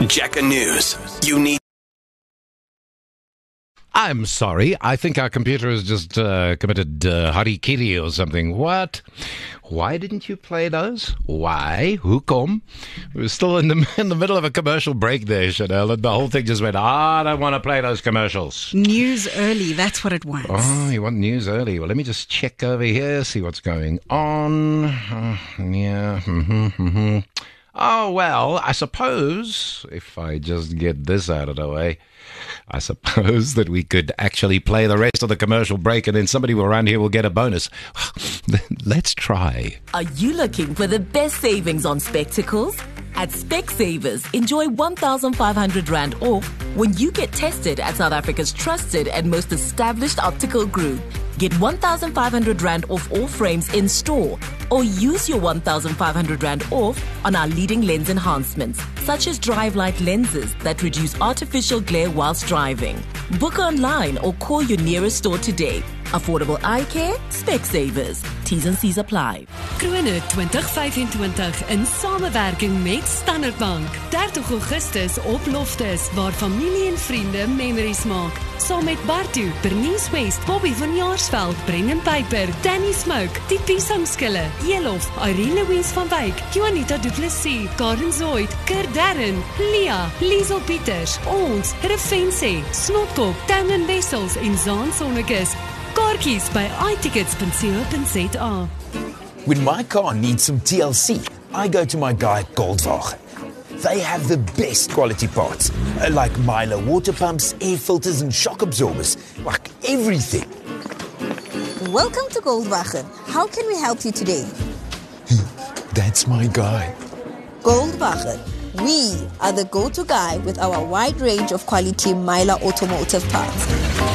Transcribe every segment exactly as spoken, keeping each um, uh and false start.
Jekka News. You need. I'm sorry. I think our computer has just uh, committed uh, harikiri or something. What? Why didn't you play those? Why? Who come? We were still in the in the middle of a commercial break there, Chanel, and the whole thing just went, ah, I don't want to play those commercials. News early, that's what it was. Oh, you want news early? Well, let me just check over here, see what's going on. Uh, yeah. Mm-hmm, mm-hmm. Oh, well, I suppose, if I just get this out of the way, I suppose that we could actually play the rest of the commercial break and then somebody around here will get a bonus. Let's try. Are you looking for the best savings on spectacles? At Specsavers, enjoy one thousand five hundred rand off when you get tested at South Africa's trusted and most established optical group. Get one thousand five hundred rand off all frames in store, or use your one thousand five hundred rand off on our leading lens enhancements, such as Drive Light lenses that reduce artificial glare whilst driving. Book online or call your nearest store today. Affordable eye care, Specsavers. T's and C's apply. Krone twintig vyf-en-twintig in samewerking met Standard Bank. dertig Augustus oploftes waar familie en vriende memories maak. Saam met Bartu, Bernice West, Bobby van Jaarsveld, Brendan Piper, Danny Smoke, die Piesangskille, Elof, Irene Louise van Wyk, Juanita Du Plessis, Karen Zoid, Kurt Darren, Leah, Liesel Pieters, ons, Refense, Snotkop, Tammin Wessels en Zaan Sonnekes. Kaartjies by i tickets dot co dot za. When my car needs some T L C, I go to my guy at Goldwagen. They have the best quality parts, uh, like Mylar water pumps, air filters and shock absorbers, like everything. Welcome to Goldwagen. How can we help you today? That's my guy. Goldwagen. We are the go-to guy with our wide range of quality Mylar automotive parts.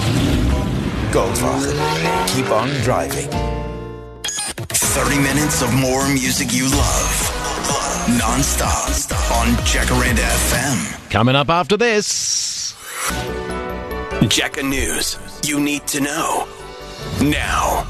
Goldwagen. Keep on driving. thirty minutes of more music you love. Non-stop on Jacaranda F M. Coming up after this. Jekka News. You need to know. Now.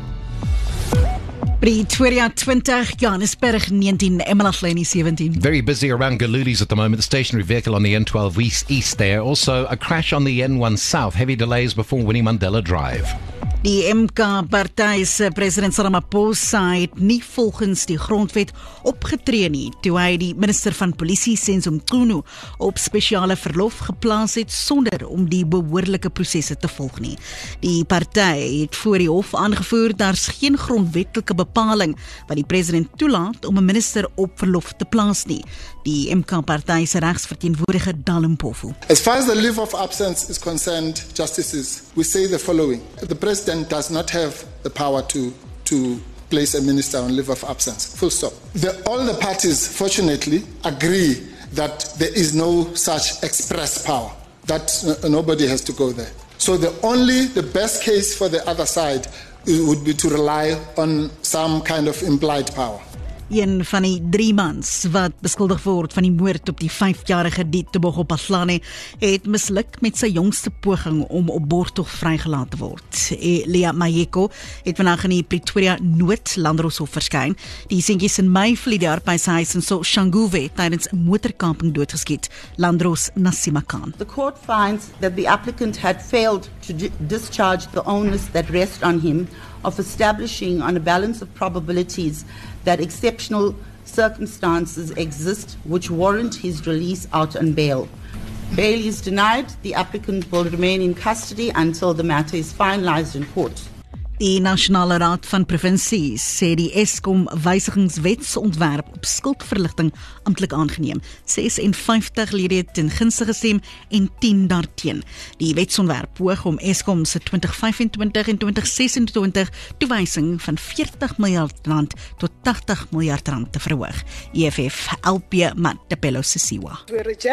Pretoria twenty, Johannesburg nineteen, Emalafleni seventeen. Very busy around Galulis at the moment. The stationary vehicle on the N twelve east, east there. Also a crash on the N one south. Heavy delays before Winnie Mandela Drive. Die M K-party se president Ramaphosa het nie volgens die grondwet opgetree nie toe hy die minister van polisie Senzo Mchunu op spesiale verlof geplaas het sonder om die behoorlike prosesse te volg nie. Die party het voor die hof aangevoer daar's geen grondwetlike bepaling wat die president toelaat om 'n minister op verlof te plaas nie. Die M K-party se regsverteenwoordiger Dalimpofu. As far as the leave of absence is concerned, justices, we say the following. The president does not have the power to, to place a minister on leave of absence. Full stop. The, all the parties, fortunately, agree that there is no such express power, that uh, nobody has to go there. So the only, the best case for the other side would be to rely on some kind of implied power. Een van die drie mans wat beskuldig word van die moord op die vyfjarige Ditebogo Pahlane het misluk met sy jongste poging om op borgtog vrygelaat te word. Leah Mayeko het vandag in die Pretoria Noord Landdroshof verskyn. Die seentjie is in Mei verlede jaar by sy huis in Soshanguve tydens 'n motorkamping doodgeskiet. Landros Nasima Khan. The court finds that the applicant had failed to di- discharge the onus that rests on him of establishing on a balance of probabilities that exceptional circumstances exist which warrant his release out on bail. Bail is denied. The applicant will remain in custody until the matter is finalized in court. Die Nasionale Raad van Provinsies sê die Eskom wysigingswetsontwerp op skuldverligting amptelik aangeneem. vyfenses lede het ten gunste gestem en tien daarteen. Die wetsontwerp poog om Eskom se twintig vyf-en-twintig en twintig ses-en-twintig toewysing van veertig miljard rand tot tagtig miljard rand te verhoog. E F F L P Matapelo Sisiwa.